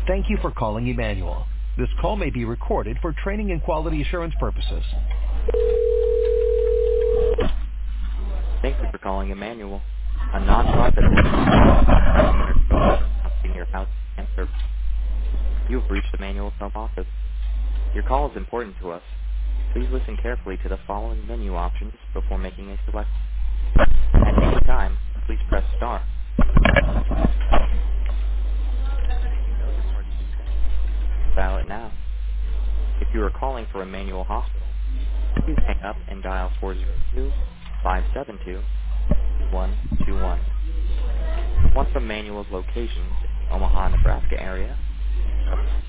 Thank you for calling Emmanuel. This call may be recorded for training and quality assurance purposes. Thank you for calling Emmanuel, a non-profit organization centered focused on senior housing and service. You have reached Emmanuel's home office. Your call is important to us. Please listen carefully to the following menu options before making a selection. At any time, please press star. If you know your party's extension, dial it now. If you are calling for Emmanuel Hospital, please hang up and dial 402-572-2121. One from Emmanuel's locations in the Omaha, Nebraska area,